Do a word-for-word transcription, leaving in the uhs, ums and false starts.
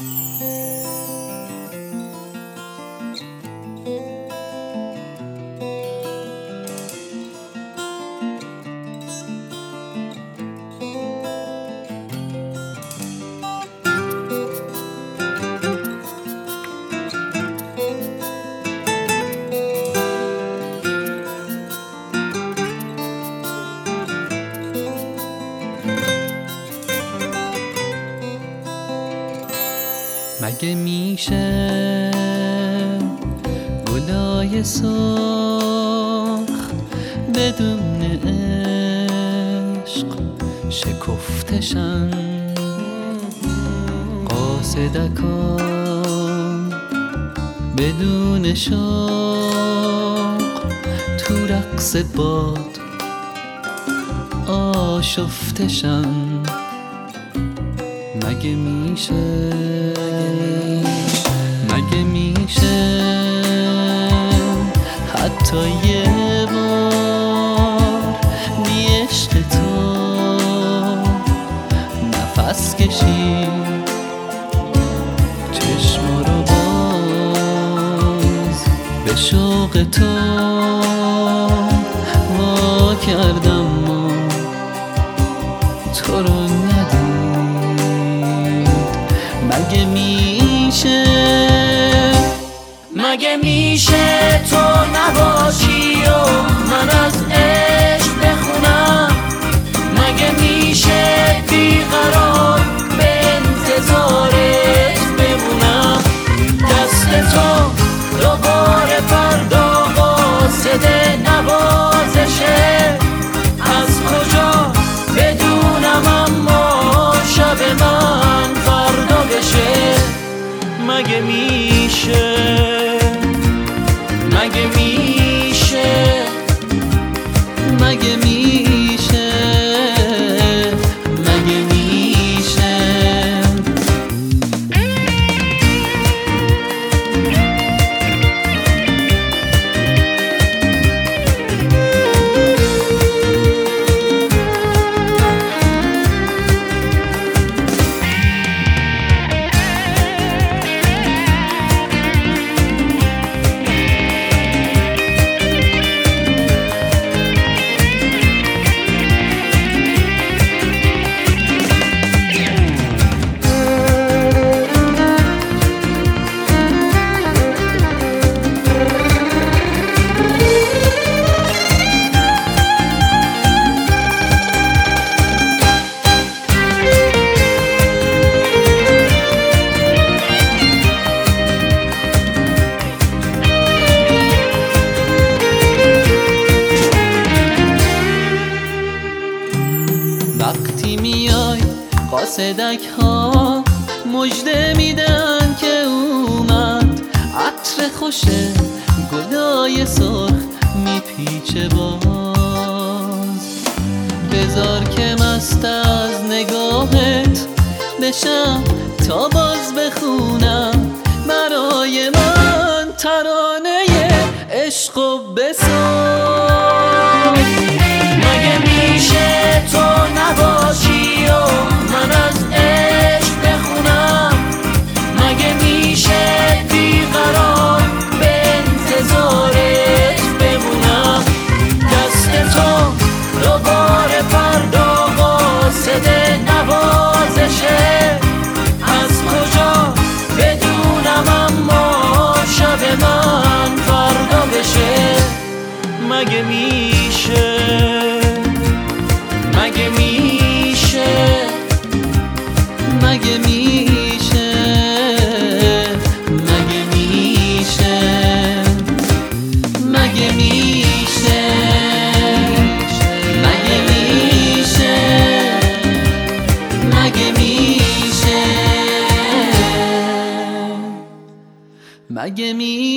مگه میشه گلای سرخ بدون عشق شکفتشن، قاصدکان بدون شوق تو رقص باد آشفتشن. مگه میشه مگه میشه حتی یه بار بی عشق تو نفس کشی، چشم رو باز به شوق تو وا کردم و تو رو ندید. مگه میشه مگه میشه تو نباشی و من از عشق بخونم؟ مگه میشه بیقرار به انتظارت بمونم؟ دست تو دوباره فردا قاصد نوازشه، از کجا بدونم اما شب من فردا بشه. مگه میشه مگه میشه مگه میشه مگه میشه وقتی میای قاصدک ها مژده میدن که اومد، عطر خوش گلای سرخ میپیچه باز. بذار که مست از نگاهت بشم تا باز بخونم برای من ترانه عشق و بساز. مگه میشه تو نباشی و من از عشق بخونم؟ مگه میشه بیقرار به انتظارت بمونم؟ دست تو دوباره فردا قاصد نوازشه، از کجا بدونم اما شب من فردا بشه. مگه میشه مگه میشه مگه میشه مگه میشه مگه میشه مگه میشه مگه میشه مگه میشه